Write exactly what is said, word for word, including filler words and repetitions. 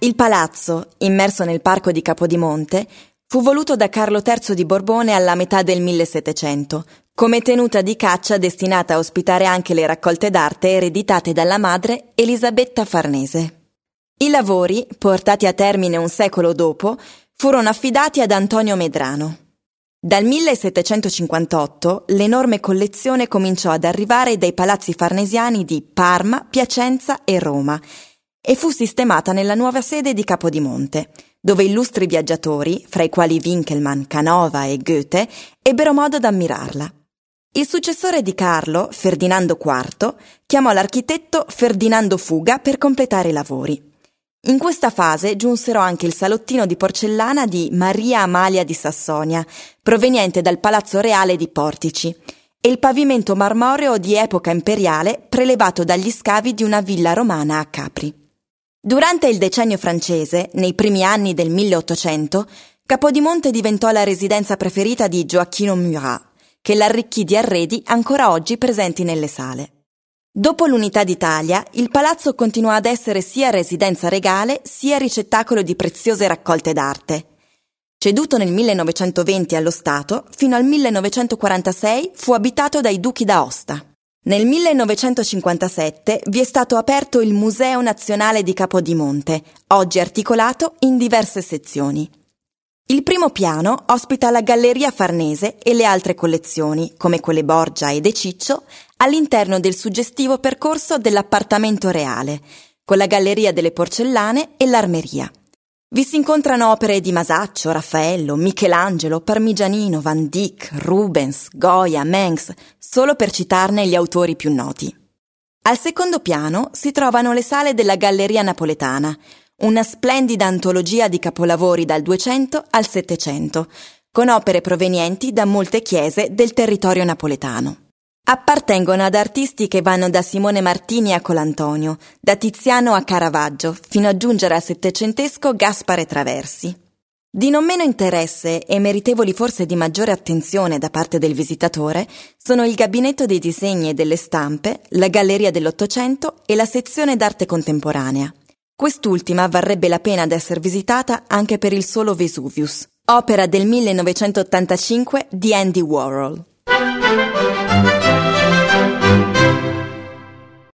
Il palazzo, immerso nel parco di Capodimonte, fu voluto da Carlo terzo di Borbone alla metà del millesettecento, come tenuta di caccia destinata a ospitare anche le raccolte d'arte ereditate dalla madre Elisabetta Farnese. I lavori, portati a termine un secolo dopo, furono affidati ad Antonio Medrano. Dal millesettecentocinquantotto l'enorme collezione cominciò ad arrivare dai palazzi farnesiani di Parma, Piacenza e Roma e fu sistemata nella nuova sede di Capodimonte, dove illustri viaggiatori, fra i quali Winckelmann, Canova e Goethe, ebbero modo d'ammirarla. Il successore di Carlo, Ferdinando quarto, chiamò l'architetto Ferdinando Fuga per completare i lavori. In questa fase giunsero anche il salottino di porcellana di Maria Amalia di Sassonia, proveniente dal Palazzo Reale di Portici, e il pavimento marmoreo di epoca imperiale prelevato dagli scavi di una villa romana a Capri. Durante il decennio francese, nei primi anni del milleottocento, Capodimonte diventò la residenza preferita di Gioacchino Murat, che l'arricchì di arredi ancora oggi presenti nelle sale. Dopo l'unità d'Italia, il palazzo continuò ad essere sia residenza regale sia ricettacolo di preziose raccolte d'arte. Ceduto nel millenovecentoventi allo Stato, fino al millenovecentoquarantasei fu abitato dai duchi d'Aosta. Nel millenovecentocinquantasette vi è stato aperto il Museo Nazionale di Capodimonte, oggi articolato in diverse sezioni. Il primo piano ospita la Galleria Farnese e le altre collezioni, come quelle Borgia e De Ciccio, all'interno del suggestivo percorso dell'appartamento reale, con la Galleria delle Porcellane e l'Armeria. Vi si incontrano opere di Masaccio, Raffaello, Michelangelo, Parmigianino, Van Dyck, Rubens, Goya, Mengs, solo per citarne gli autori più noti. Al secondo piano si trovano le sale della Galleria Napoletana, una splendida antologia di capolavori dal Duecento al Settecento, con opere provenienti da molte chiese del territorio napoletano. Appartengono ad artisti che vanno da Simone Martini a Colantonio, da Tiziano a Caravaggio, fino a giungere al settecentesco Gaspare Traversi. Di non meno interesse e meritevoli forse di maggiore attenzione da parte del visitatore sono il Gabinetto dei disegni e delle stampe, la Galleria dell'Ottocento e la sezione d'arte contemporanea. Quest'ultima varrebbe la pena d'essere visitata anche per il solo Vesuvius, opera del millenovecentottantacinque di Andy Warhol.